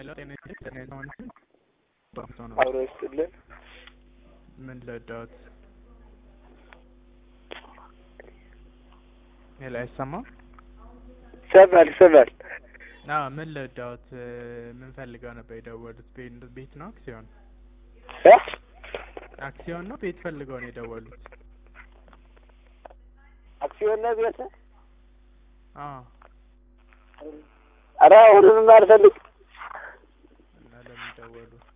አብሮ ይስጥልን። ምን ልርዳዎት? ሄሎ አይሰማም? ይሰማል። ምን ልርዳዎት? ምን ፈልገው ነበር የደወሉት? ቤት ነው አክሲዮን? አክሲዮን ነው ቤት ፈልገው ነው የደወሉት? አክሲዮን ነው ቤት? ኧረ ሁሉንም አልፈልግም። እና ለምን ደወሉ?